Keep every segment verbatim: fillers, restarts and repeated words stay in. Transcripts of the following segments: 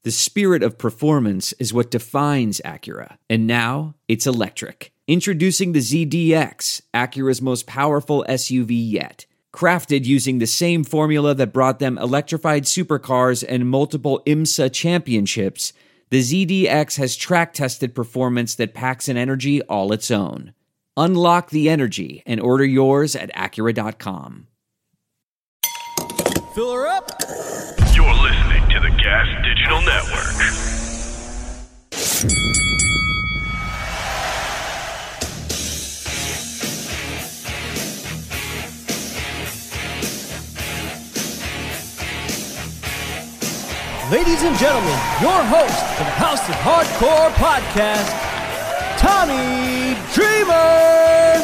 The spirit of performance is what defines Acura, and now it's electric. Introducing the Z D X, Acura's most powerful S U V yet. Crafted using the same formula that brought them electrified supercars and multiple IMSA championships, the Z D X has track-tested performance that packs an energy all its own. Unlock the energy and order yours at Acura dot com. Fill her up! You're listening to the Gas Digital Network. Ladies and gentlemen, your host for the House of Hardcore podcast, Tommy Dreamer!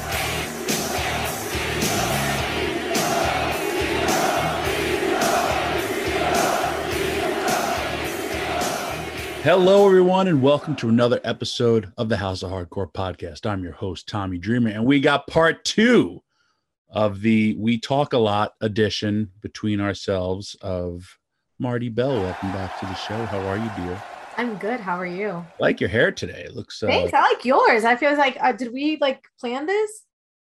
Hello, everyone, and welcome to another episode of the House of Hardcore podcast. I'm your host, Tommy Dreamer, and we got part two of the We Talk a Lot edition between ourselves of Marty Bell. Welcome back to the show. How are you, dear? I'm good. How are you? I like your hair today. It looks. Uh, Thanks. I like yours. I feel like, uh, did we like plan this?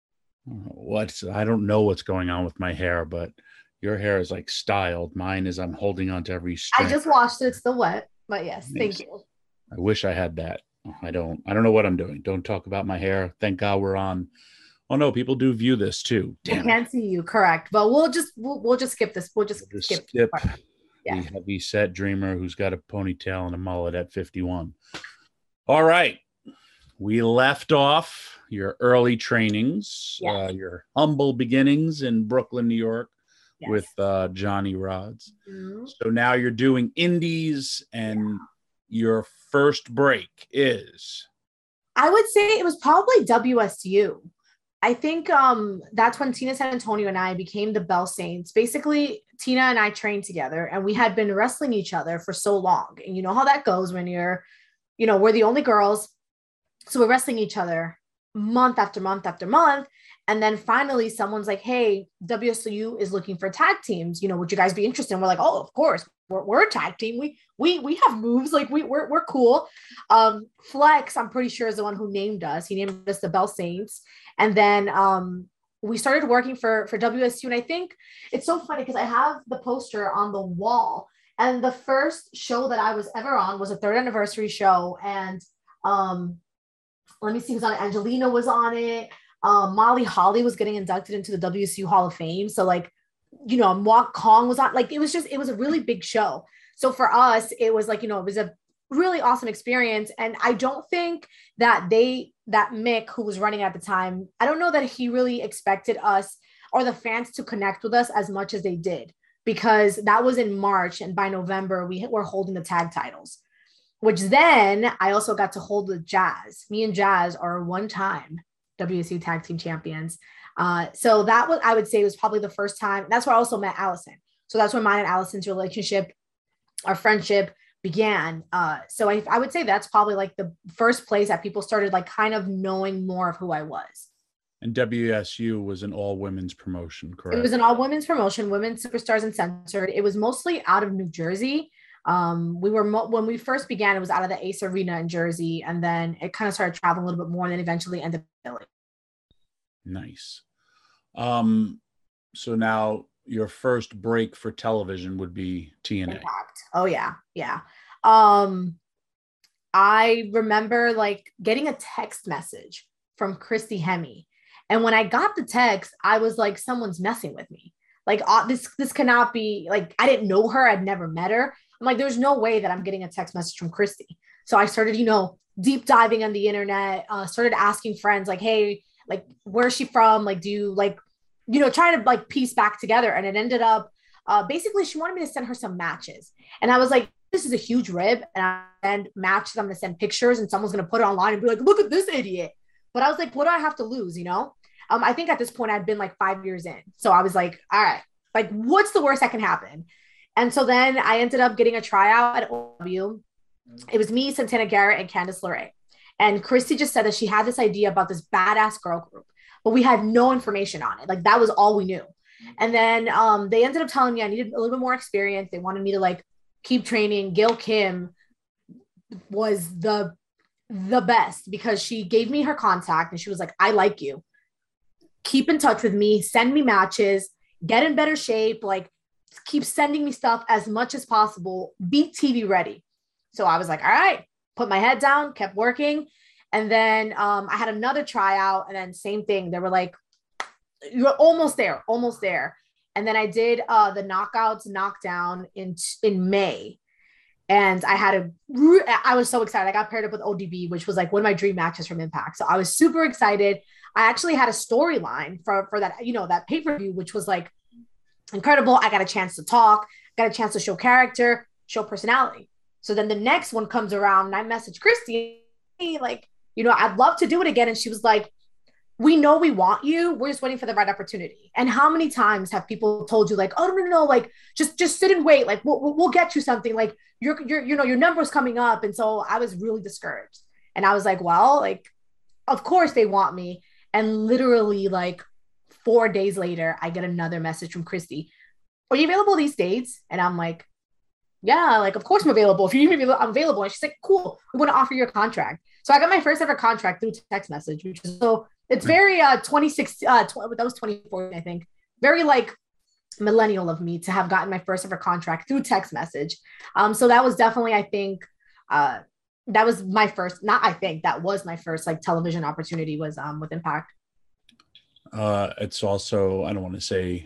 What? I don't know what's going on with my hair, but your hair is like styled. Mine is. I'm holding on to every string. I just washed it. It's still wet, but yes, Thanks. Thank you. I wish I had that. I don't. I don't know what I'm doing. Don't talk about my hair. Thank God we're on. Oh no, people do view this too. Damn I can't it. see you. Correct. But we'll just we'll, we'll just skip this. We'll just, we'll just skip. skip. Yeah. The heavy set dreamer who's got a ponytail and a mullet at fifty-one. All right. We left off your early trainings, yes. uh, your humble beginnings in Brooklyn, New York, yes. with uh, Johnny Rods. Mm-hmm. So now you're doing indies, and yeah. your first break is? I would say it was probably W S U. I think um, that's when Tina San Antonio and I became the Bell Saints. Basically, Tina and I trained together, and we had been wrestling each other for so long. And you know how that goes when you're, you know, we're the only girls. So we're wrestling each other month after month after month. And then finally someone's like, hey, W S U is looking for tag teams. You know, would you guys be interested? And we're like, oh, of course. We're, we're a tag team. We we we have moves. Like we, we're, we're cool. Um, Flex, I'm pretty sure, is the one who named us. He named us the Bell Saints. And then um, we started working for, for W S U. And I think it's so funny because I have the poster on the wall. And the first show that I was ever on was a third anniversary show. And um, let me see who's on it. Angelina was on it. Um, Molly Holly was getting inducted into the W S U Hall of Fame. So like, you know, Mock Kong was on, like, it was just, it was a really big show. So for us, it was like, you know, it was a really awesome experience. And I don't think that they, that Mick, who was running at the time, I don't know that he really expected us or the fans to connect with us as much as they did, because that was in March. And by November, we were holding the tag titles, which then I also got to hold with Jazz. Me and Jazz are one time W S U tag team champions. Uh, so that was, I would say, was probably the first time. That's where I also met Allison. So that's where mine and Allison's relationship, our friendship began. Uh, so I, I would say that's probably like the first place that people started like kind of knowing more of who I was. And W S U was an all women's promotion, correct? It was an all women's promotion, Women Superstars Uncensored. It was mostly out of New Jersey. Um, we were, mo- when we first began, it was out of the Ace Arena in Jersey. And then it kind of started traveling a little bit more and then eventually ended up in Philly. Nice. Um, so now your first break for television would be T N A. Impact. Oh yeah. Yeah. Um, I remember like getting a text message from Christy Hemme. And when I got the text, I was like, someone's messing with me. Like uh, this, this cannot be, like, I didn't know her. I'd never met her. I'm like, there's no way that I'm getting a text message from Christy. So I started, you know, deep diving on the internet, uh, started asking friends like, hey, like, where's she from? Like, do you like, you know, trying to like piece back together. And it ended up, uh, basically she wanted me to send her some matches. And I was like, this is a huge rib. And I send matches. I'm going to send pictures and someone's going to put it online and be like, look at this idiot. But I was like, what do I have to lose? You know? Um, I think at this point I'd been like five years in. So I was like, all right, like what's the worst that can happen? And so then I ended up getting a tryout at O W. It was me, Santana Garrett, and Candice LeRae. And Christy just said that she had this idea about this badass girl group, but we had no information on it. Like that was all we knew. And then um, they ended up telling me I needed a little bit more experience. They wanted me to like keep training. Gail Kim was the the best because she gave me her contact and she was like, I like you. Keep in touch with me, send me matches, get in better shape, like keep sending me stuff as much as possible, be T V ready. So I was like, all right, put my head down, kept working. And then um, I had another tryout and then same thing. They were like, you're almost there, almost there. And then I did uh, the knockouts knockdown in, in May. And I had a, I was so excited. I got paired up with O D B, which was like one of my dream matches from Impact. So I was super excited. I actually had a storyline for, for that, you know, that pay-per-view, which was like incredible. I got a chance to talk, got a chance to show character, show personality. So then the next one comes around and I messaged Christy, like, you know, I'd love to do it again. And she was like, we know we want you. We're just waiting for the right opportunity. And how many times have people told you like, oh, no, no, no, like just, just sit and wait. Like we'll, we'll get you something, like your, your, you know, your number's coming up. And so I was really discouraged and I was like, well, like, of course they want me. And literally like four days later, I get another message from Christy. Are you available these dates? And I'm like, yeah, like, of course I'm available. If you need me, I'm available. And she's like, cool. We want to offer you a contract. So I got my first ever contract through text message, which is so it's very uh twenty-six, uh, tw- that was twenty fourteen, I think. Very like millennial of me to have gotten my first ever contract through text message. Um, so that was definitely, I think, uh, that was my first, not I think, that was my first like television opportunity was um with Impact. Uh, it's also, I don't want to say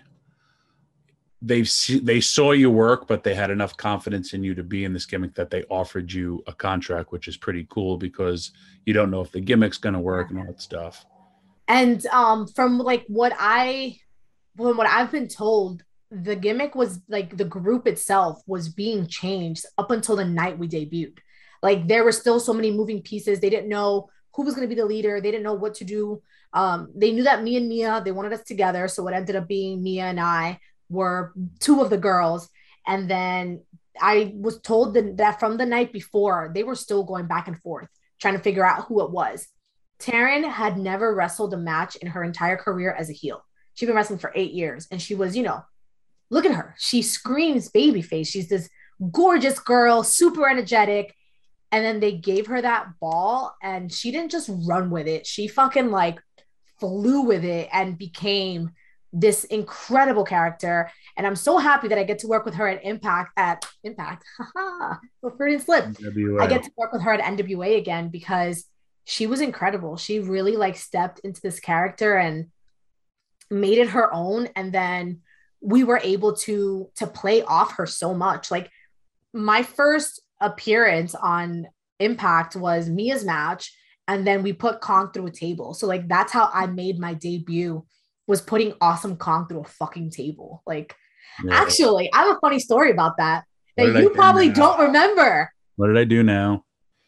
they've se- they saw you work, but they had enough confidence in you to be in this gimmick that they offered you a contract, which is pretty cool because you don't know if the gimmick's going to work and all that stuff. And um, from like what I, from what I've been told, the gimmick was like the group itself was being changed up until the night we debuted. Like there were still so many moving pieces. They didn't know who was going to be the leader. They didn't know what to do. Um, they knew that me and Mia, they wanted us together. So it ended up being Mia and I were two of the girls. And then I was told that, that from the night before, they were still going back and forth, trying to figure out who it was. Taryn had never wrestled a match in her entire career as a heel. She'd been wrestling for eight years. And she was, you know, look at her. She screams babyface. She's this gorgeous girl, super energetic. And then they gave her that ball and she didn't just run with it. She fucking like flew with it and became this incredible character. And I'm so happy that I get to work with her at Impact at Impact. So Freudian slip. N W A. I get to work with her at N W A again because she was incredible. She really like stepped into this character and made it her own. And then we were able to, to play off her so much. Like my first appearance on Impact was Mia's match. And then we put Kong through a table. So like, that's how I made my debut, was putting Awesome Kong through a fucking table. Like, yeah. Actually, I have a funny story about that that you probably don't remember. What did I do now?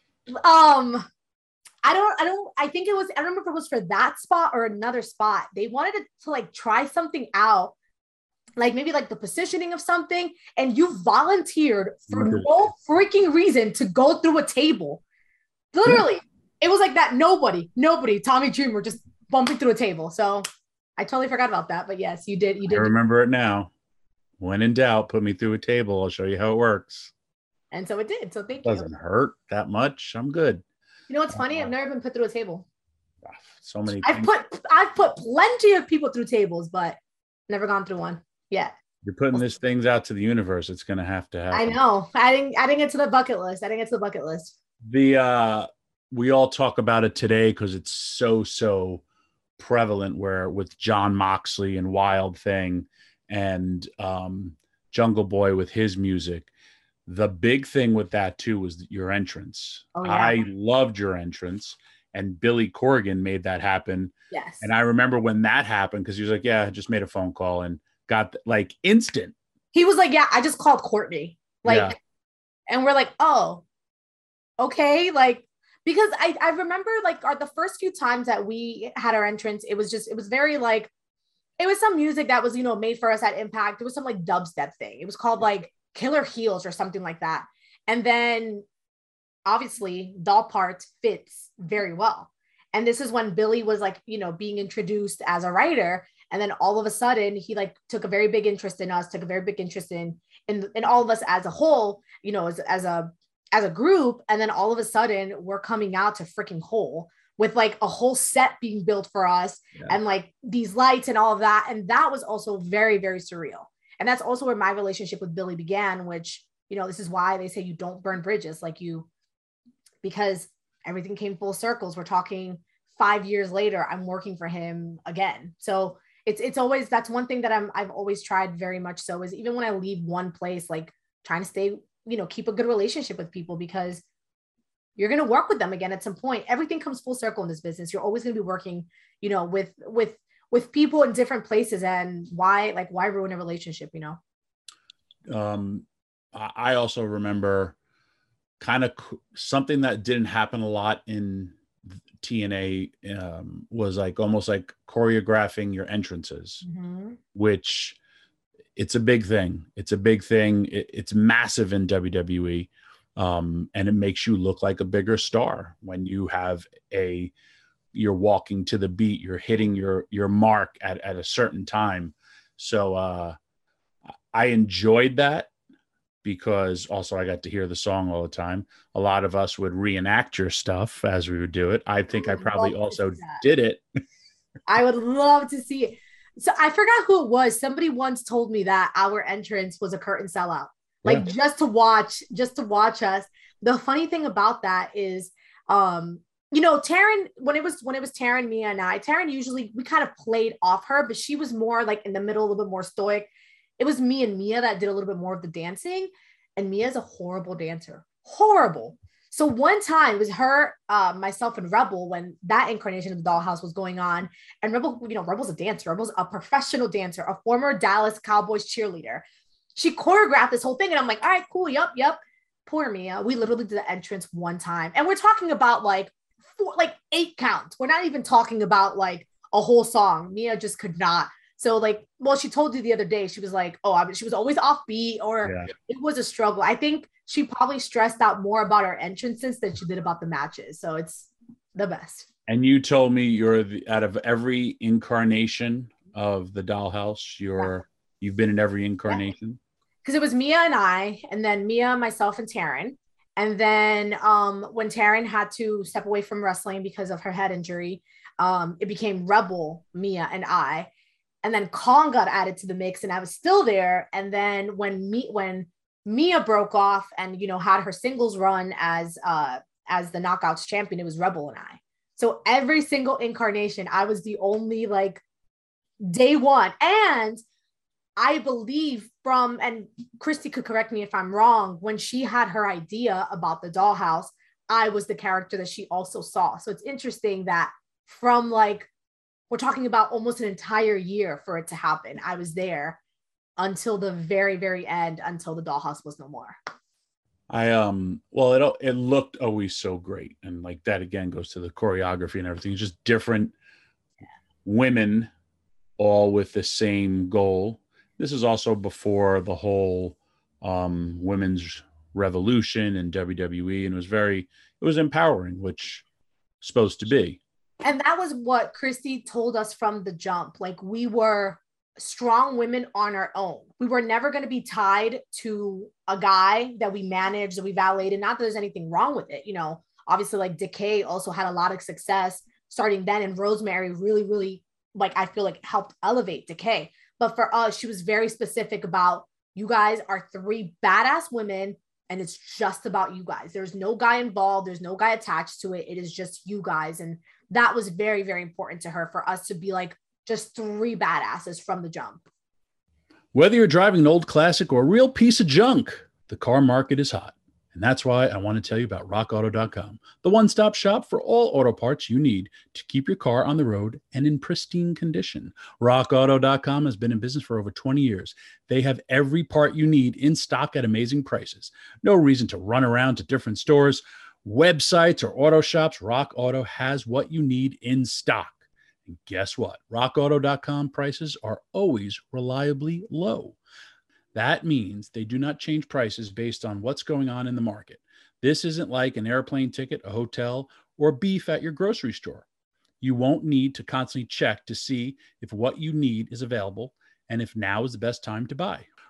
Um, I don't, I don't, I think it was, I don't remember if it was for that spot or another spot. They wanted to, to like try something out, like maybe like the positioning of something. And you volunteered for no freaking reason to go through a table. Literally, yeah. It was like that. Nobody, nobody, Tommy Dreamer just bumping through a table. So I totally forgot about that. But yes, you did. You did. I remember it now. When in doubt, put me through a table. I'll show you how it works. And so it did. So thank you. It doesn't hurt that much. I'm good. You know what's funny? Uh, I've never been put through a table. So many. I've put I've put plenty of people through tables, but never gone through one yet. You're putting this things out to the universe. It's going to have to happen. I know. Adding adding it to the bucket list. Adding it to the bucket list. The uh, we all talk about it today because it's so so prevalent. Where with John Moxley and Wild Thing and um, Jungle Boy with his music. The big thing with that too was your entrance. Oh, yeah. I loved your entrance, and Billy Corgan made that happen. Yes. And I remember when that happened because he was like, "Yeah, I just made a phone call and got like instant." He was like, "Yeah, I just called Courtney." Like, yeah. And we're like, "Oh, okay." Like, because I I remember like our, the first few times that we had our entrance, it was just it was very like, it was some music that was you know made for us at Impact. It was some like dubstep thing. It was called like Killer Heels or something like that. And then obviously Doll Part fits very well. And this is when Billy was like, you know, being introduced as a writer. And then all of a sudden he like took a very big interest in us, took a very big interest in, in, in all of us as a whole, you know, as, as a, as a group. And then all of a sudden we're coming out to freaking Hole with like a whole set being built for us yeah. and like these lights and all of that. And that was also very, very surreal. And that's also where my relationship with Billy began, which, you know, this is why they say you don't burn bridges, like you, because everything came full circles. We're talking five years later, I'm working for him again. So it's, it's always, that's one thing that I'm, I've always tried very much so is even when I leave one place, like trying to stay, you know, keep a good relationship with people because you're going to work with them again at some point. Everything comes full circle in this business. You're always going to be working, you know, with, with, with people in different places, and why, like, why ruin a relationship, you know? Um, I also remember kind of something that didn't happen a lot in T N A um, was like almost like choreographing your entrances, mm-hmm. which it's a big thing. It's a big thing. It, it's massive in W W E. Um, and it makes you look like a bigger star when you have a, you're walking to the beat, you're hitting your, your mark at, at a certain time. So uh, I enjoyed that because also I got to hear the song all the time. A lot of us would reenact your stuff as we would do it. I think I, I probably also did it. I would love to see it. So I forgot who it was. Somebody once told me that our entrance was a curtain sellout. Like yeah. just to watch, just to watch us. The funny thing about that is, um, you know, Taryn, when it was, when it was Taryn, Mia and I, Taryn usually, we kind of played off her, but she was more like in the middle, a little bit more stoic. It was me and Mia that did a little bit more of the dancing. And Mia's a horrible dancer, horrible. So one time it was her, uh, myself and Rebel, when that incarnation of the Dollhouse was going on, and Rebel, you know, Rebel's a dancer, Rebel's a professional dancer, a former Dallas Cowboys cheerleader. She choreographed this whole thing. And I'm like, all right, cool. Yep. Yep. Poor Mia. We literally did the entrance one time. And we're talking about like four, like eight counts. We're not even talking about like a whole song. Mia just could not. So like, well, she told you the other day, she was like, oh, I mean, she was always offbeat, or yeah. it was a struggle. I think she probably stressed out more about our entrances than she did about the matches. So it's the best. And you told me you're the, out of every incarnation of the Dollhouse, you're, yeah. you've been in every incarnation. Yeah. Because it was Mia and I, and then Mia, myself, and Taryn. And then um, when Taryn had to step away from wrestling because of her head injury, um, it became Rebel, Mia, and I. And then Kong got added to the mix, and I was still there. And then when me, when Mia broke off and, you know, had her singles run as uh, as the Knockouts champion, it was Rebel and I. So every single incarnation, I was the only like day one. And I believe from, and Christy could correct me if I'm wrong, when she had her idea about the Dollhouse, I was the character that she also saw. So it's interesting that from like, we're talking about almost an entire year for it to happen. I was there until the very, very end, until the Dollhouse was no more. I, um, well, it, it looked always so great. And like that, again, goes to the choreography and everything. It's just different women all with the same goal. This is also before the whole um, women's revolution in W W E, and it was very, it was empowering, which it's supposed to be. And that was what Christy told us from the jump. Like, we were strong women on our own. We were never going to be tied to a guy that we managed, that we valeted. Not that there's anything wrong with it. You know, obviously, like Decay also had a lot of success starting then, and Rosemary really, really, like, I feel like helped elevate Decay. But for us, she was very specific about, you guys are three badass women, and it's just about you guys. There's no guy involved. There's no guy attached to it. It is just you guys. And that was very, very important to her, for us to be like just three badasses from the jump. Whether you're driving an old classic or a real piece of junk, the car market is hot. And that's why I want to tell you about rock auto dot com, the one-stop shop for all auto parts you need to keep your car on the road and in pristine condition. rock auto dot com has been in business for over twenty years. They have every part you need in stock at amazing prices. No reason to run around to different stores, websites, or auto shops. Rock Auto has what you need in stock. And guess what? rock auto dot com prices are always reliably low. That means they do not change prices based on what's going on in the market. This isn't like an airplane ticket, a hotel, or beef at your grocery store. You won't need to constantly check to see if what you need is available and if now is the best time to buy.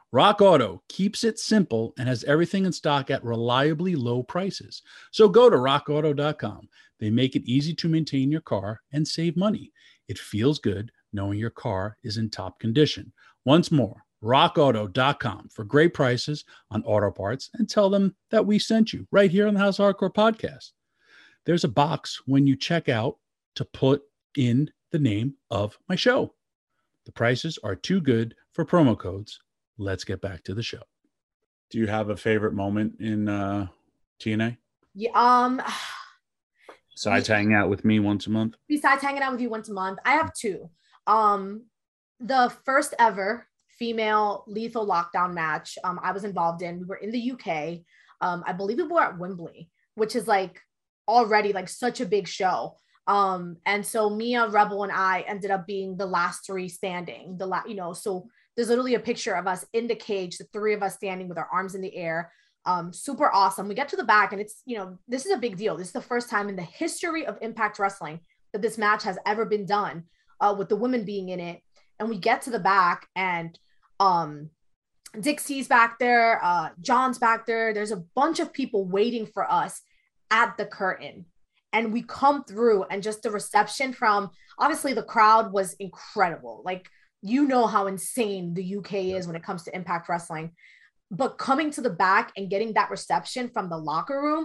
Rock Auto keeps it simple and has everything in stock at reliably low prices. So go to rock auto dot com. They make it easy to maintain your car and save money. It feels good knowing your car is in top condition. Once more, rock auto dot com for great prices on auto parts, and tell them that we sent you right here on the House of Hardcore podcast. There's a box when you check out to put in the name of my show. The prices are too good for promo codes. Let's get back to the show. Do you have a favorite moment in uh, T N A? Yeah. Um. Besides hanging out with me once a month? Besides hanging out with you once a month, I have two. Um, the first ever female lethal lockdown match um, I was involved in. We were in the U K. Um, I believe we were at Wembley, which is like already like such a big show. Um, and so Mia, Rebel, and I ended up being the last three standing. The la- you know, so there's literally a picture of us in the cage, the three of us standing with our arms in the air. Um, super awesome. We get to the back, and it's, you know, this is a big deal. This is the first time in the history of Impact Wrestling that this match has ever been done, uh, with the women being in it. And we get to the back, and um, Dixie's back there, uh, John's back there. There's a bunch of people waiting for us at the curtain. And we come through, and just the reception from, obviously the crowd was incredible. Like, you know how insane the U K is when it comes to Impact Wrestling. But coming to the back and getting that reception from the locker room,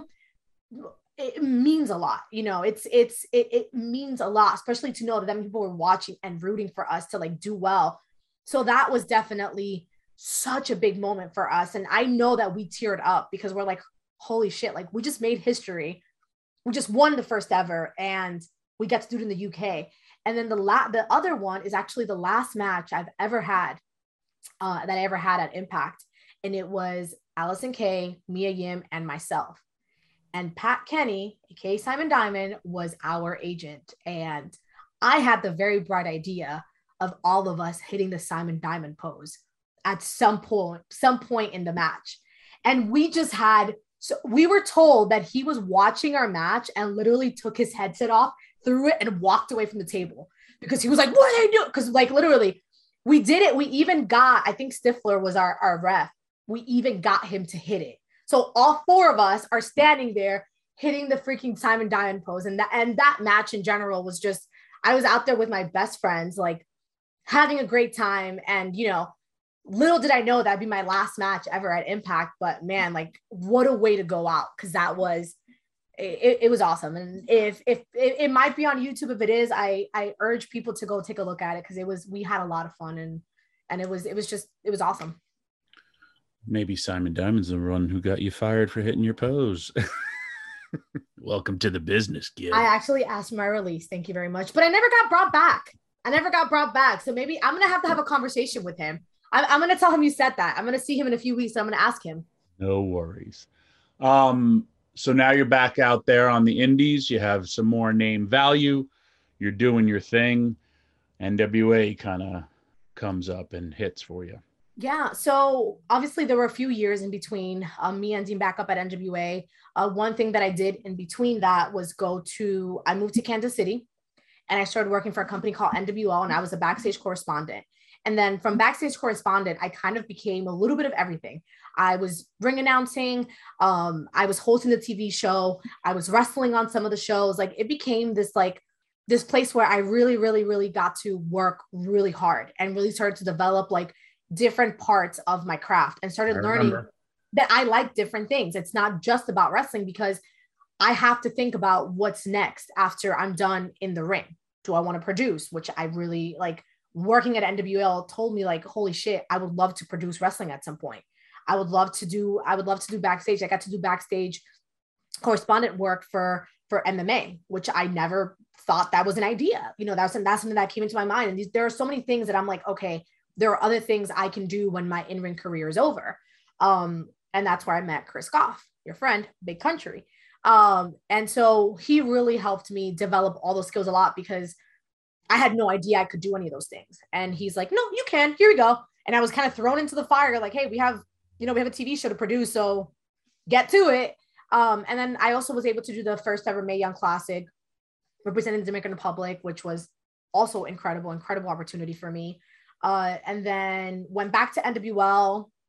it means a lot. You know, it's, it's, it, it means a lot, especially to know that them people were watching and rooting for us to like do well. So that was definitely such a big moment for us. And I know that we teared up because we're like, holy shit, like we just made history. We just won the first ever, and we get to do it in the U K. And then the la- the other one is actually the last match I've ever had, uh, that I ever had at Impact. And it was Allison Kay, Mia Yim, and myself. And Pat Kenny, aka Simon Diamond, was our agent. And I had the very bright idea of all of us hitting the Simon Diamond pose at some point, some point in the match. And we just had, so we were told that he was watching our match and literally took his headset off, threw it, and walked away from the table because he was like, what are they doing? Because like literally we did it. We even got, I think Stifler was our, our ref. We even got him to hit it. So all four of us are standing there hitting the freaking Simon Diamond pose. And that, and that match in general was just, I was out there with my best friends, like having a great time. And, you know, little did I know that'd be my last match ever at Impact, but man, like what a way to go out. Cause that was, it, it was awesome. And if, if it, it might be on YouTube, if it is, I, I urge people to go take a look at it. Cause it was, we had a lot of fun, and, and it was, it was just, it was awesome. Maybe Simon Diamond's the one who got you fired for hitting your pose. Welcome to the business, kid. I actually asked my release. Thank you very much. But I never got brought back. I never got brought back. So maybe I'm going to have to have a conversation with him. I'm, I'm going to tell him you said that. I'm going to see him in a few weeks. And I'm going to ask him. No worries. Um, so now you're back out there on the indies. You have some more name value. You're doing your thing. N W A kind of comes up and hits for you. Yeah. So obviously there were a few years in between um, me ending back up at N W A. Uh, one thing that I did in between that was go to, I moved to Kansas City, and I started working for a company called N W L, and I was a backstage correspondent. And then from backstage correspondent, I kind of became a little bit of everything. I was ring announcing. Um, I was hosting the T V show. I was wrestling on some of the shows. Like it became this, like this place where I really, really, really got to work really hard and really started to develop like different parts of my craft, and started learning that I like different things. It's not just about wrestling, because I have to think about what's next after I'm done in the ring. Do I want to produce? Which I really like. Working at N W L told me like, holy shit, I would love to produce wrestling at some point. I would love to do, I would love to do backstage. I got to do backstage correspondent work for, for M M A, which I never thought that was an idea. You know, that's, that's something that came into my mind. And these, there are so many things that I'm like, okay, there are other things I can do when my in-ring career is over. Um, and that's where I met Chris Goff, your friend, Big Country. Um, and so he really helped me develop all those skills a lot, because I had no idea I could do any of those things. And he's like, no, you can, here we go. And I was kind of thrown into the fire. Like, hey, we have, you know, we have a T V show to produce, so get to it. Um, and then I also was able to do the first ever Mae Young Classic representing the Dominican Republic, which was also incredible, incredible opportunity for me. Uh, and then went back to N W L,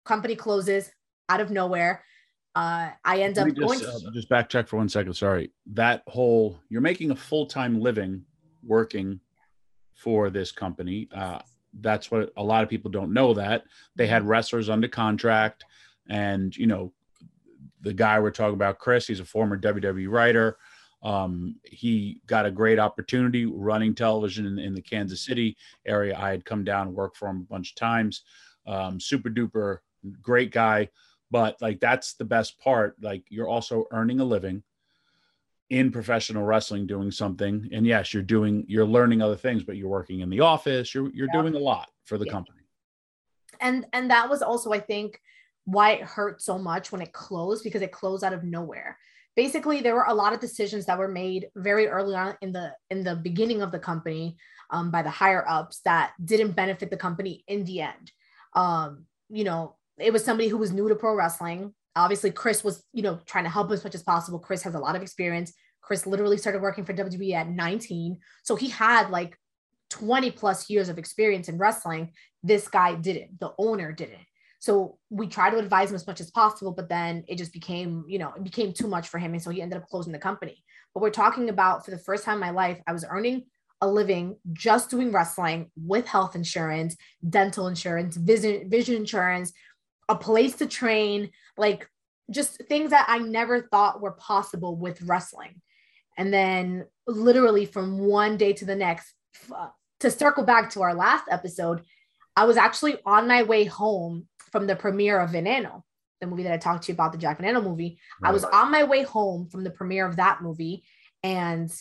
company closes out of nowhere. Uh, I end Let up me just, going to- uh, just backtrack for one second. Sorry. That whole, you're making a full-time living working for this company. Uh, that's what a lot of people don't know, that they had wrestlers under contract, and, you know, the guy we're talking about, Chris, he's a former W W E writer. Um, he got a great opportunity running television in, in the Kansas City area. I had come down and worked for him a bunch of times. Um, super duper great guy. But like, that's the best part. Like, you're also earning a living in professional wrestling, doing something. And yes, you're doing, you're learning other things, but you're working in the office. You're, you're yeah. doing a lot for the yeah. company. And, and that was also, I think, why it hurt so much when it closed, because it closed out of nowhere. Basically, there were a lot of decisions that were made very early on in the, in the beginning of the company um, by the higher ups that didn't benefit the company in the end. Um, you know, it was somebody who was new to pro wrestling. Obviously, Chris was, you know, trying to help as much as possible. Chris has a lot of experience. Chris literally started working for W W E at nineteen. So he had like twenty plus years of experience in wrestling. This guy didn't. The owner didn't. So we tried to advise him as much as possible, but then it just became, you know, it became too much for him. And so he ended up closing the company. But we're talking about, for the first time in my life, I was earning a living just doing wrestling with health insurance, dental insurance, vision, vision insurance, a place to train, like just things that I never thought were possible with wrestling. And then literally from one day to the next, to circle back to our last episode, I was actually on my way home from the premiere of Veneno, the movie that I talked to you about, the Jack Veneno movie. Right. I was on my way home from the premiere of that movie, and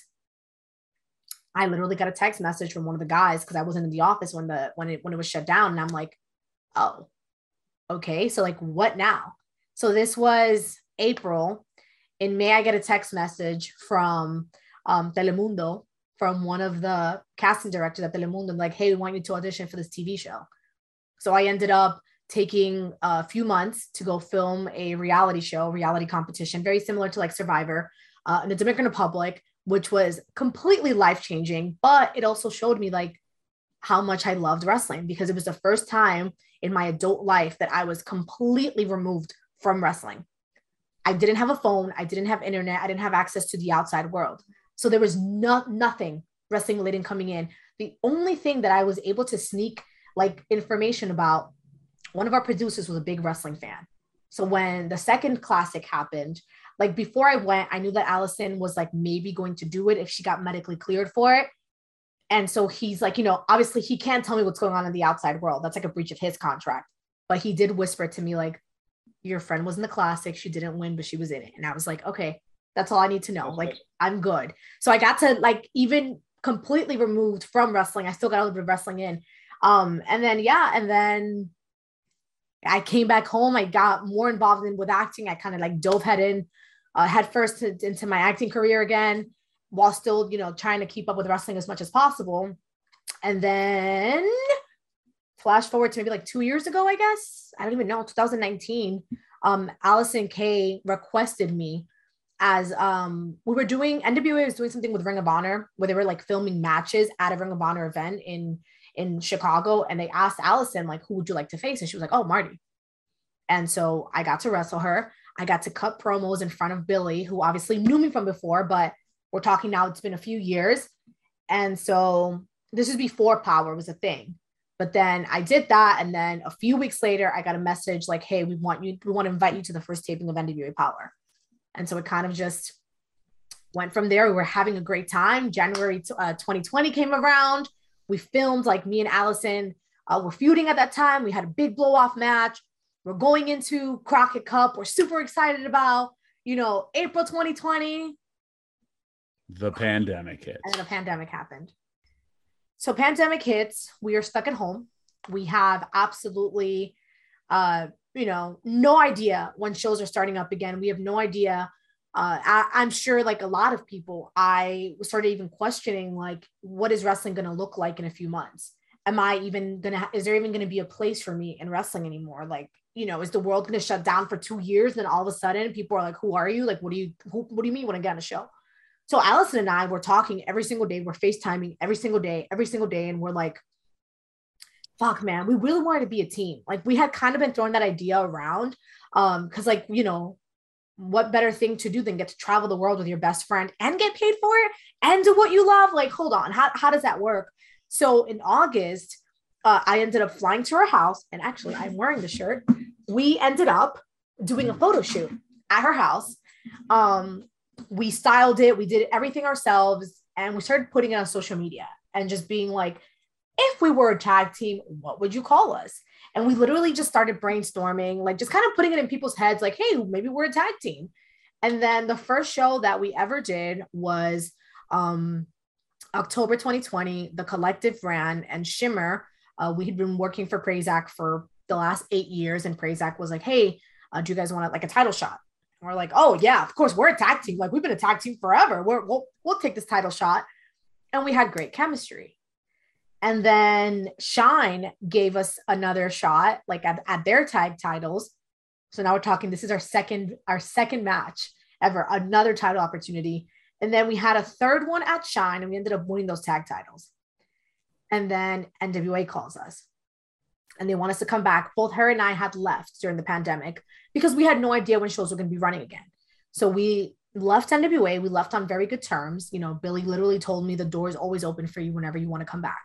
I literally got a text message from one of the guys, because I wasn't in the office when the when it when it was shut down. And I'm like, oh, okay. So like, what now? So this was April. In May, I get a text message from um, Telemundo, from one of the casting directors at Telemundo, like, hey, we want you to audition for this T V show. So I ended up taking a few months to go film a reality show, reality competition, very similar to like Survivor uh, in the Dominican Republic, which was completely life-changing. But it also showed me like how much I loved wrestling, because it was the first time in my adult life that I was completely removed from wrestling. I didn't have a phone. I didn't have internet. I didn't have access to the outside world. So there was no, nothing wrestling related coming in. The only thing that I was able to sneak like information about, one of our producers was a big wrestling fan. So when the second classic happened, like before I went, I knew that Allison was like maybe going to do it if she got medically cleared for it. And so he's like, you know, obviously he can't tell me what's going on in the outside world. That's like a breach of his contract. But he did whisper to me, like, your friend was in the classic. She didn't win, but she was in it. And I was like, okay, that's all I need to know. Like, I'm good. So I got to like, even completely removed from wrestling, I still got a little bit of wrestling in. Um, and then, yeah. And then I came back home. I got more involved in with acting. I kind of like dove head in, uh, head first to, into my acting career again, while still, you know, trying to keep up with wrestling as much as possible. And then flash forward to maybe like two years ago, I guess, I don't even know, twenty nineteen, um, Allison Kay requested me as um, we were doing, N W A was doing something with Ring of Honor, where they were like filming matches at a Ring of Honor event in in Chicago. And they asked Allison, like, who would you like to face? And she was like, oh, Marty. And so I got to wrestle her. I got to cut promos in front of Billy, who obviously knew me from before, but we're talking now, it's been a few years. And so this is before Power was a thing. But then I did that. And then a few weeks later, I got a message like, hey, we want you, we want to invite you to the first taping of N W A Power. And so it kind of just went from there. We were having a great time. January uh, twenty twenty came around. We filmed, like me and Allison uh, were feuding at that time. We had a big blow off match. We're going into Crockett Cup. We're super excited about, you know, April twenty twenty. The pandemic hit. And then a pandemic happened. So pandemic hits. We are stuck at home. We have absolutely, uh, you know, no idea when shows are starting up again. We have no idea. Uh, I, I'm sure like a lot of people, I started even questioning, like, what is wrestling going to look like in a few months? Am I even going to, ha- is there even going to be a place for me in wrestling anymore? Like, you know, is the world going to shut down for two years? Then all of a sudden people are like, who are you? Like, what do you, who, what do you mean when I get on a show? So Allison and I were talking every single day. We're FaceTiming every single day, every single day. And we're like fuck, man, we really wanted to be a team. Like we had kind of been throwing that idea around. Um, cause like, you know, what better thing to do than get to travel the world with your best friend and get paid for it and do what you love? Like, hold on, how, how does that work? So in August, uh, I ended up flying to her house, and actually I'm wearing the shirt. We ended up doing a photo shoot at her house. Um, we styled it, we did everything ourselves, and we started putting it on social media and just being like, if we were a tag team, what would you call us? And we literally just started brainstorming, like just kind of putting it in people's heads, like, hey, maybe we're a tag team. And then the first show that we ever did was um, October twenty twenty. The collective ran, and Shimmer, uh, we had been working for Prazak for the last eight years. And Prazak was like, hey, uh, do you guys want like a title shot? And we're like, oh yeah, of course, we're a tag team. Like we've been a tag team forever. We're, we'll, we'll take this title shot. And we had great chemistry. And then Shine gave us another shot, like at, at their tag titles. So now we're talking, this is our second, our second match ever, another title opportunity. And then we had a third one at Shine, and we ended up winning those tag titles. And then N W A calls us and they want us to come back. Both her and I had left during the pandemic because we had no idea when shows were going to be running again. So we left N W A. We left on very good terms. You know, Billy literally told me the door is always open for you whenever you want to come back.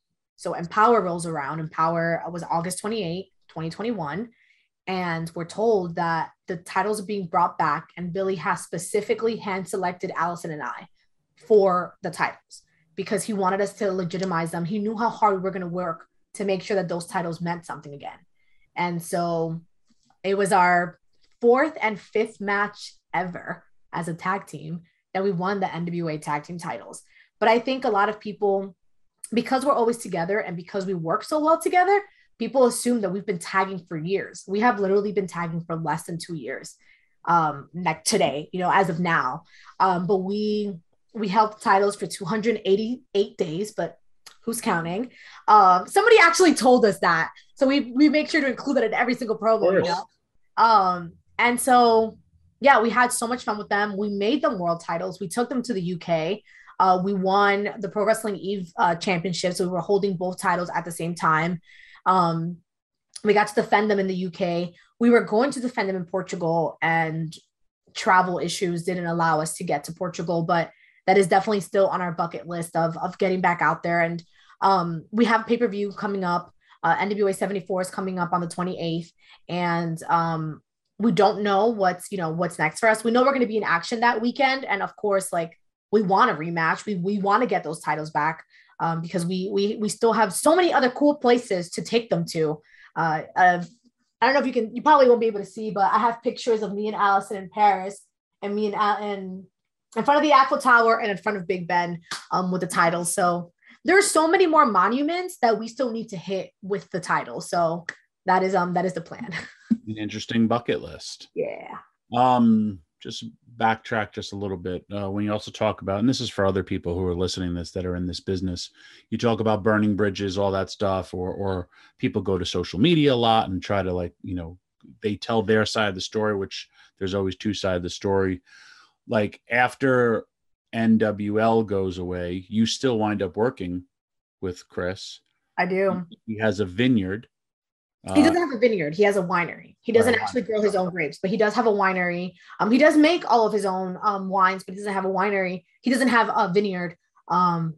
So Empower rolls around. Empower was August twenty-eighth, twenty twenty-one. And we're told that the titles are being brought back, and Billy has specifically hand selected Allison and I for the titles because he wanted us to legitimize them. He knew how hard we were going to work to make sure that those titles meant something again. And so it was our fourth and fifth match ever as a tag team that we won the N W A tag team titles. But I think a lot of people, because we're always together and because we work so well together, people assume that we've been tagging for years. We have literally been tagging for less than two years, um, like today, you know, as of now. Um, but we we held titles for two hundred eighty-eight days, but who's counting? Um, somebody actually told us that, so we we make sure to include that in every single promo. You know? Um, and so yeah, we had so much fun with them. We made them world titles. We took them to the U K. Uh, we won the Pro Wrestling Eve uh, Championship, so we were holding both titles at the same time. Um, we got to defend them in the U K. We were going to defend them in Portugal, and travel issues didn't allow us to get to Portugal, but that is definitely still on our bucket list of, of getting back out there. And um, we have pay-per-view coming up. Uh, N W A seventy-four is coming up on the twenty-eighth. And um, we don't know what's, you know, what's next for us. We know we're going to be in action that weekend. And of course, like, we want a rematch. We, we want to get those titles back. Um, because we we we still have so many other cool places to take them to. Uh, uh, I don't know if you can, you probably won't be able to see, but I have pictures of me and Allison in Paris, and me and Al- in in front of the Eiffel Tower and in front of Big Ben um, with the titles. So there are so many more monuments that we still need to hit with the title. So that is um that is the plan. An interesting bucket list. Yeah. Um. Just backtrack just a little bit. Uh, when you also talk about, and this is for other people who are listening to this that are in this business, you talk about burning bridges, all that stuff, or or people go to social media a lot and try to, like, you know, they tell their side of the story, which there's always two sides of the story. Like after N W L goes away, you still wind up working with Chris. I do. He has a vineyard. He doesn't have a vineyard. He has a winery. He doesn't right. actually grow his own grapes, but he does have a winery. Um, he does make all of his own um, wines, but he doesn't have a winery. He doesn't have a vineyard. Um,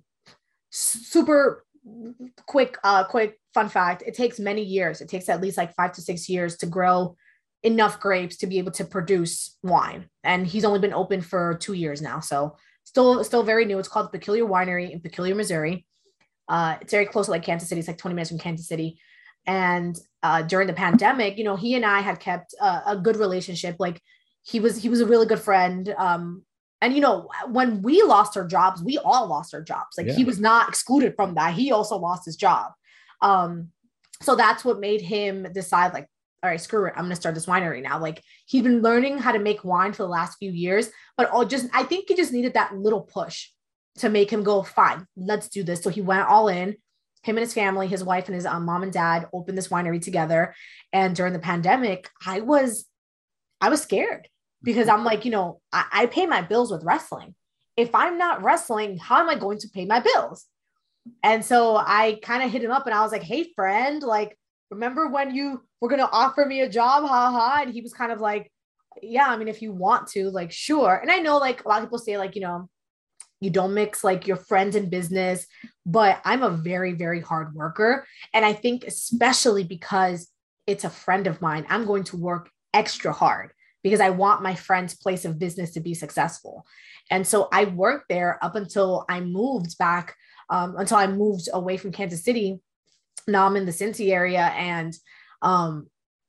super quick, uh, quick fun fact. It takes many years. It takes at least like five to six years to grow enough grapes to be able to produce wine. And he's only been open for two years now. So still, still very new. It's called Peculiar Winery in Peculiar, Missouri. Uh, it's very close to like Kansas City. It's like twenty minutes from Kansas City. And uh, during the pandemic, you know, he and I had kept a, a good relationship. Like he was, he was a really good friend. Um, and, you know, when we lost our jobs, we all lost our jobs. Like yeah. he was not excluded from that. He also lost his job. Um, so that's what made him decide, like, all right, screw it, I'm going to start this winery now. Like he'd been learning how to make wine for the last few years, but all just, I think he just needed that little push to make him go, fine, let's do this. So he went all in. Him and his family, his wife and his um, mom and dad opened this winery together. And during the pandemic, I was, I was scared because I'm like, you know, I, I pay my bills with wrestling. If I'm not wrestling, how am I going to pay my bills? And so I kind of hit him up and I was like, hey, friend, like, remember when you were going to offer me a job? Ha ha. And he was kind of like, yeah, I mean, if you want to, like, sure. And I know like a lot of people say like, you know, you don't mix like your friends and business, but I'm a very, very hard worker. And I think especially because it's a friend of mine, I'm going to work extra hard because I want my friend's place of business to be successful. And so I worked there up until I moved back, um, until I moved away from Kansas City. Now I'm in the Cincy area, and um,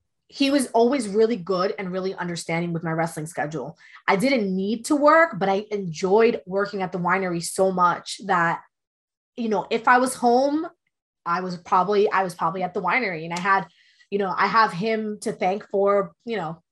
he was always really good and really understanding with my wrestling schedule. I didn't need to work, but I enjoyed working at the winery so much that, you know, if I was home, I was probably, I was probably at the winery, and I had, you know, I have him to thank for, you know,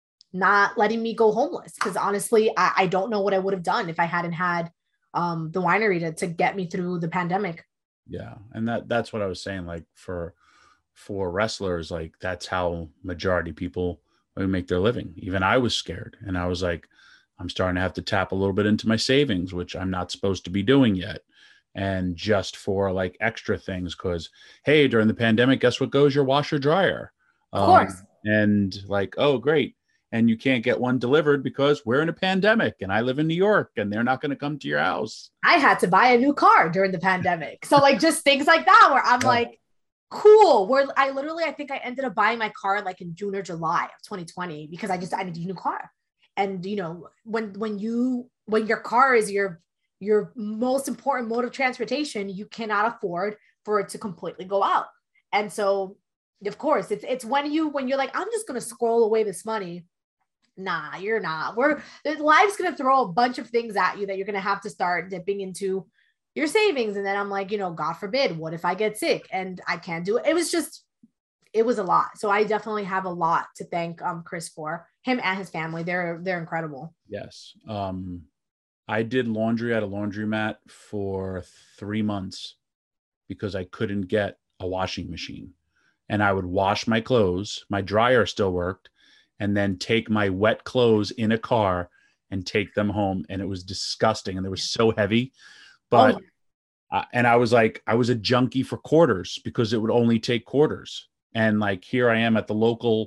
not letting me go homeless. Cause honestly, I, I don't know what I would have done if I hadn't had um, the winery to, to get me through the pandemic. Yeah. And that, that's what I was saying. Like for, for wrestlers, like that's how majority people make their living. Even I was scared, and I was like, I'm starting to have to tap a little bit into my savings, which I'm not supposed to be doing yet. And just for like extra things, because, hey, during the pandemic, guess what goes? Your washer dryer. Of course. Um, and like, oh, great. And you can't get one delivered because we're in a pandemic and I live in New York and they're not going to come to your house. I had to buy a new car during the pandemic. So like just things like that where I'm yeah. like, cool. Where I literally, I think I ended up buying my car like in June or July of twenty twenty because I just, I needed a new car. And, you know, when, when you, when your car is your, your most important mode of transportation, you cannot afford for it to completely go out. And so of course it's, it's when you, when you're like, I'm just going to scroll away this money. Nah, you're not. We're life's going to throw a bunch of things at you that you're going to have to start dipping into your savings. And then I'm like, you know, God forbid, what if I get sick and I can't do it? It was just, it was a lot. So I definitely have a lot to thank um, Chris for, him and his family. They're, they're incredible. Yes. Um, I did laundry at a laundromat for three months because I couldn't get a washing machine, and I would wash my clothes. My dryer still worked, and then take my wet clothes in a car and take them home. And it was disgusting. And they were so heavy, but, oh. uh, and I was like, I was a junkie for quarters because it would only take quarters. And like, here I am at the local,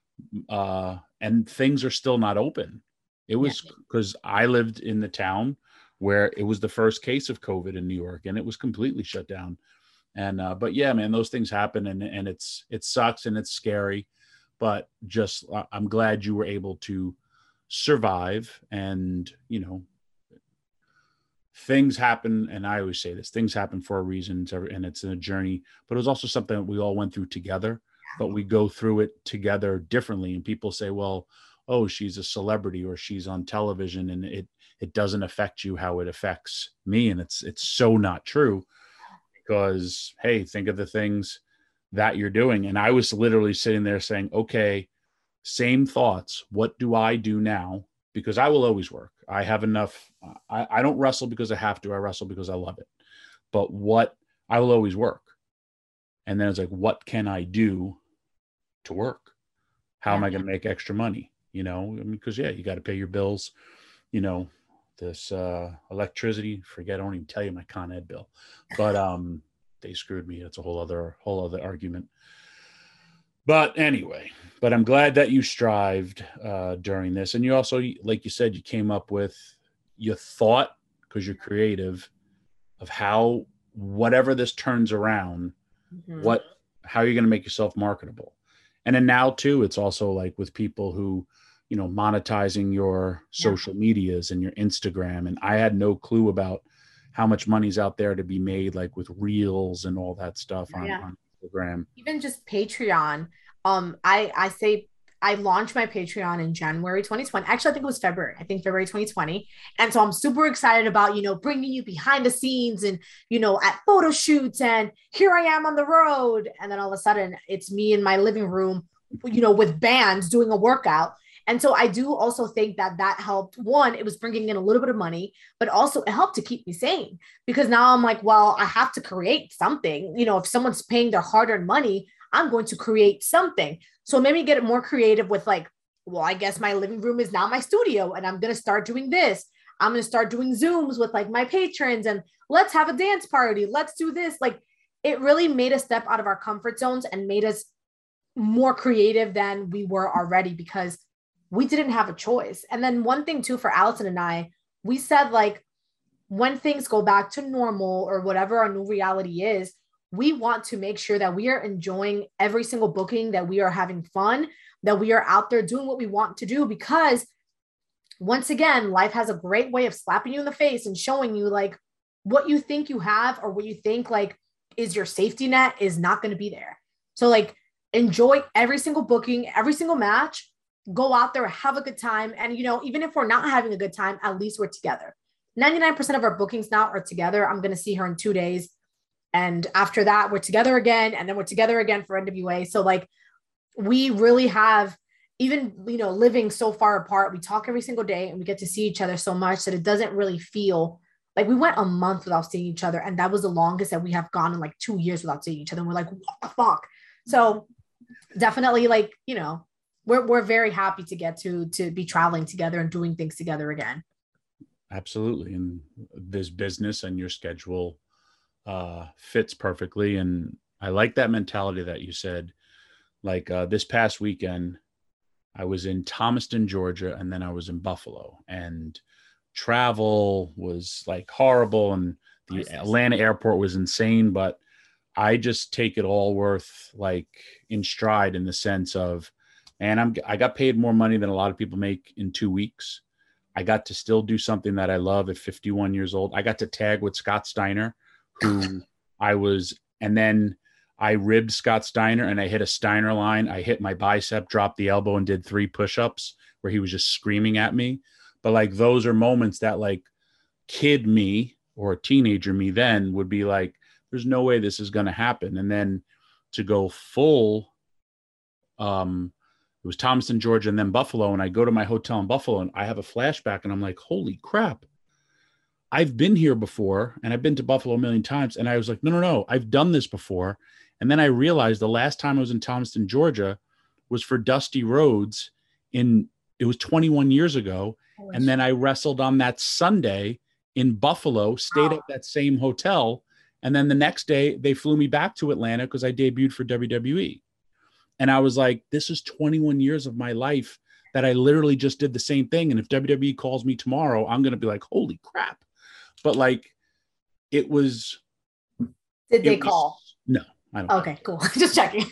uh, and things are still not open. It was because yeah. I lived in the town where it was the first case of COVID in New York, and it was completely shut down. And, uh, but yeah, man, those things happen, and, and it's, it sucks and it's scary. But just, I'm glad you were able to survive. And, you know, things happen. And I always say this, things happen for a reason, and it's a journey, but it was also something that we all went through together, but we go through it together differently. And people say, well, oh, she's a celebrity or she's on television and it, it doesn't affect you how it affects me. And it's, it's so not true, because, hey, think of the things that you're doing. And I was literally sitting there saying, okay, same thoughts. What do I do now? Because I will always work. I have enough. I, I don't wrestle because I have to. I wrestle because I love it. But what I will always work. And then it's like, what can I do to work? How yeah. am I going to make extra money? You know, I mean, because, yeah, you got to pay your bills, you know, this uh, electricity, forget, I don't even tell you my Con Ed bill, but um, they screwed me. It's a whole other, whole other argument. But anyway, but I'm glad that you strived uh, during this. And you also, like you said, you came up with your thought, because you're creative, of how, whatever this turns around, mm-hmm. what, how you're going to make yourself marketable. And then now too, it's also like with people who, you know, monetizing your social yeah. medias and your Instagram. And I had no clue about how much money's out there to be made, like with reels and all that stuff on, yeah. on Instagram. Even just Patreon. Um, I, I say I launched my Patreon in January twenty twenty. Actually, I think it was February. I think February twenty twenty. And so I'm super excited about, you know, bringing you behind the scenes and, you know, at photo shoots, and here I am on the road. And then all of a sudden it's me in my living room, you know, with bands doing a workout. And so I do also think that that helped. One, it was bringing in a little bit of money, but also it helped to keep me sane, because now I'm like, well, I have to create something. You know, if someone's paying their hard-earned money, I'm going to create something. So it made me get more creative with like, well, I guess my living room is now my studio, and I'm going to start doing this. I'm going to start doing Zooms with like my patrons and let's have a dance party. Let's do this. Like it really made us step out of our comfort zones and made us more creative than we were already because we didn't have a choice. And then one thing too, for Allison and I, we said like, when things go back to normal or whatever our new reality is, we want to make sure that we are enjoying every single booking, that we are having fun, that we are out there doing what we want to do. Because once again, life has a great way of slapping you in the face and showing you like what you think you have or what you think like is your safety net is not going to be there. So like enjoy every single booking, every single match, go out there, have a good time. And, you know, even if we're not having a good time, at least we're together. ninety-nine percent of our bookings now are together. I'm going to see her in two days. And after that, we're together again. And then we're together again for N W A. So like, we really have, even, you know, living so far apart, we talk every single day and we get to see each other so much that it doesn't really feel like we went a month without seeing each other. And that was the longest that we have gone in like two years without seeing each other. And we're like, what the fuck? So definitely like, you know, we're, we're very happy to get to, to be traveling together and doing things together again. Absolutely. And this business and your schedule uh, fits perfectly. And I like that mentality that you said, like uh, this past weekend, I was in Thomaston, Georgia, and then I was in Buffalo, and travel was like horrible. And the Atlanta airport was insane, but I just take it all worth like in stride in the sense of, and I'm, I got paid more money than a lot of people make in two weeks. I got to still do something that I love at fifty-one years old. I got to tag with Scott Steiner, who I was, and then I ribbed Scott Steiner and I hit a Steiner line. I hit my bicep, dropped the elbow, and did three push-ups where he was just screaming at me. But like, those are moments that like kid me or teenager me then would be like, there's no way this is going to happen. And then to go full, um, it was Thomaston, Georgia, and then Buffalo. And I go to my hotel in Buffalo and I have a flashback and I'm like, holy crap. I've been here before and I've been to Buffalo a million times. And I was like, no, no, no, I've done this before. And then I realized the last time I was in Thomaston, Georgia was for Dusty Rhodes in, it was twenty-one years ago. And then I wrestled on that Sunday in Buffalo, stayed at that same hotel. And then the next day they flew me back to Atlanta because I debuted for W W E. And I was like, this is twenty-one years of my life that I literally just did the same thing. And if W W E calls me tomorrow, I'm going to be like, holy crap. But like, it was. Did they was, call? No, I don't. Okay, cool. Just checking.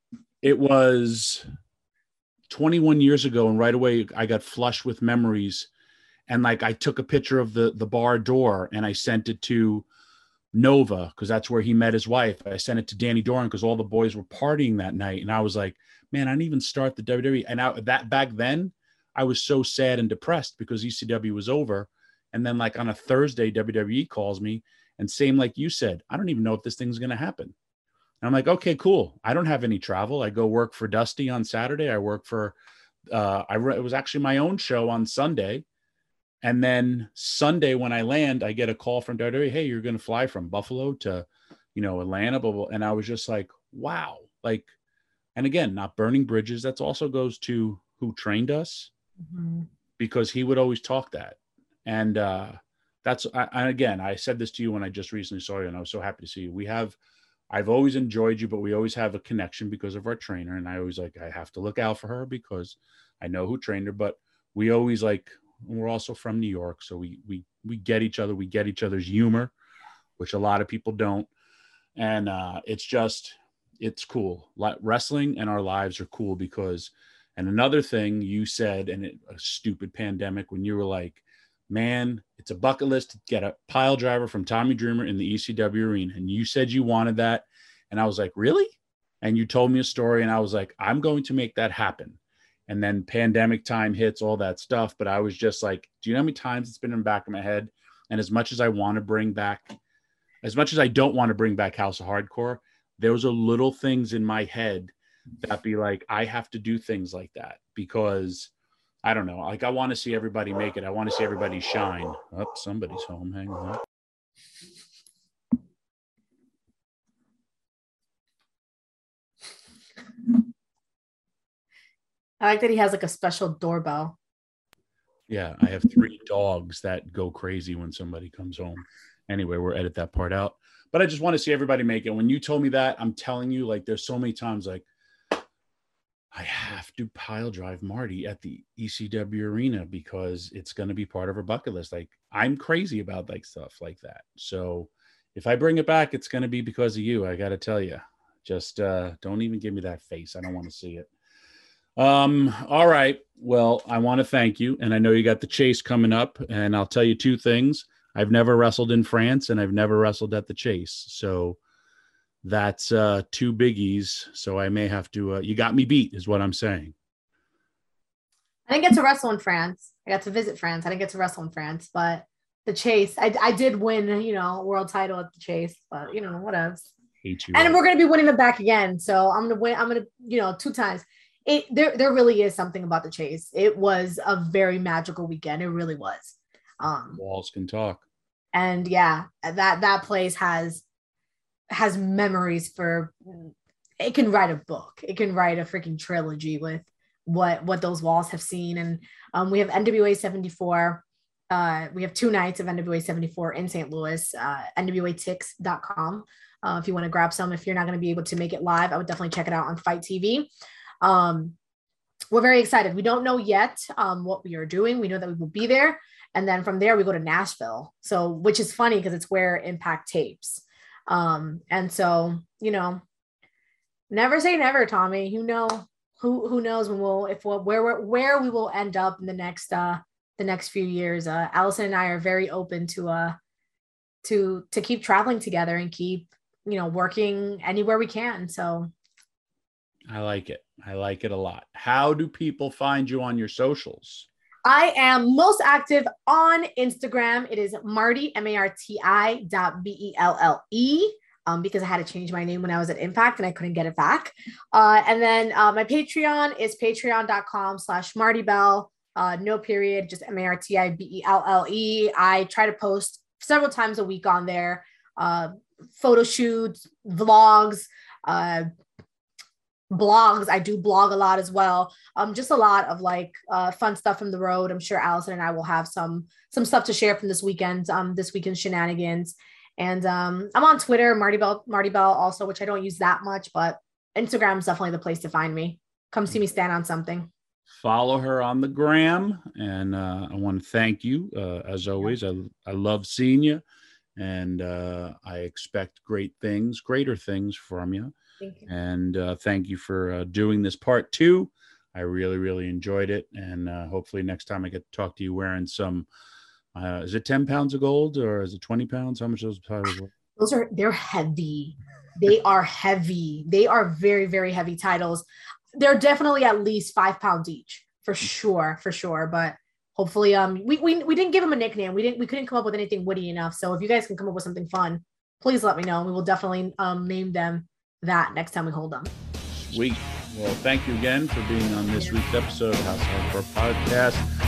It was twenty-one years ago. And right away I got flushed with memories. And like, I took a picture of the, the bar door and I sent it to Nova, because that's where he met his wife. I sent it to Danny Doran because all the boys were partying that night. And I was like, man, I didn't even start the W W E. And I, that back then I was so sad and depressed because E C W was over. And then like on a Thursday, W W E calls me and same, like you said, I don't even know if this thing's going to happen. And I'm like, okay, cool. I don't have any travel. I go work for Dusty on Saturday. I work for, uh, I re- it was actually my own show on Sunday. And then Sunday when I land, I get a call from W W E. Hey, you're going to fly from Buffalo to, you know, Atlanta. Blah, blah. And I was just like, wow. Like, and again, not burning bridges. That also goes to who trained us, mm-hmm. because he would always talk that. And uh, that's, I, and again, I said this to you when I just recently saw you and I was so happy to see you. We have, I've always enjoyed you, but we always have a connection because of our trainer. And I always like, I have to look out for her because I know who trained her, but we always like, we're also from New York. So we, we, we get each other, we get each other's humor, which a lot of people don't. And uh, it's just, it's cool. Like wrestling and our lives are cool because, and another thing you said, and it, a stupid pandemic, when you were like, man, it's a bucket list to get a pile driver from Tommy Dreamer in the E C W arena. And you said you wanted that. And I was like, really? And you told me a story and I was like, I'm going to make that happen. And then pandemic time hits, all that stuff. But I was just like, do you know how many times it's been in the back of my head? And as much as I want to bring back, as much as I don't want to bring back House of Hardcore, those are little things in my head that be like, I have to do things like that because I don't know. Like I want to see everybody make it. I want to see everybody shine. Oh, somebody's home. Hang on. I like that he has like a special doorbell. Yeah, I have three dogs that go crazy when somebody comes home. Anyway, we'll edit that part out. But I just want to see everybody make it. When you told me that, I'm telling you, like, there's so many times, like, I have to pile drive Marty at the E C W arena because it's going to be part of her bucket list. Like, I'm crazy about like stuff like that. So if I bring it back, it's going to be because of you. I got to tell you, just uh, don't even give me that face. I don't want to see it. Um, all right. Well, I want to thank you. And I know you got the Chase coming up, and I'll tell you two things. I've never wrestled in France and I've never wrestled at the Chase. So that's uh, two biggies. So I may have to, uh, you got me beat is what I'm saying. I didn't get to wrestle in France. I got to visit France. I didn't get to wrestle in France, but the Chase, I, I did win, you know, world title at the Chase, but you know, what else? Hate you. And we're going to be winning it back again. So I'm going to win. I'm going to, you know, two times. It there, there really is something about the Chase. It was a very magical weekend. It really was. Um, Walls can talk. And yeah, that, that place has, has memories for, it can write a book. It can write a freaking trilogy with what, what those walls have seen. And um, we have N W A seventy-four. Uh, we have two nights of N W A seventy-four in Saint Louis, uh, N W A tix dot com. Uh, if you want to grab some, if you're not going to be able to make it live, I would definitely check it out on Fight T V. Um, we're very excited. We don't know yet um, what we are doing. We know that we will be there. And then from there, we go to Nashville. So, which is funny because it's where Impact tapes. Um, and so, you know, never say never, Tommy. You know, who who knows when we'll, if we'll, where, we're, where we will end up in the next, uh, the next few years. Uh, Allison and I are very open to, uh, to, to keep traveling together and keep, you know, working anywhere we can. So I like it. I like it a lot. How do people find you on your socials? I am most active on Instagram. It is Marty, M A R T I dot B E L L E, um, because I had to change my name when I was at Impact and I couldn't get it back. Uh, and then uh, my Patreon is patreon.com slash Marty Bell. Uh, no period, just M A R T I B E L L E. I try to post several times a week on there. Uh, photo shoots, vlogs, uh, blogs. I do blog a lot as well. Um, just a lot of like uh, fun stuff from the road. I'm sure Allison and I will have some some stuff to share from this weekend, um, this weekend's shenanigans. And um, I'm on Twitter, Marty Bell, Marty Bell also, which I don't use that much, but Instagram is definitely the place to find me. Come see me stand on something. Follow her on the gram, and uh, I want to thank you uh, as always. Yeah. I I love seeing you, and uh, I expect great things, greater things from you. Thank you. And uh, thank you for uh, doing this part two. I really, really enjoyed it. And uh, hopefully next time I get to talk to you wearing some, uh, is it ten pounds of gold or is it twenty pounds? How much those titles were? Those are, they're heavy. They are heavy. They are very, very heavy titles. They're definitely at least five pounds each for sure, for sure. But hopefully um, we, we, we didn't give them a nickname. We didn't, we couldn't come up with anything witty enough. So if you guys can come up with something fun, please let me know. We will definitely um, name them that next time we hold them. Sweet. Well, thank you again for being on this week's episode of House of Hardcore Podcast.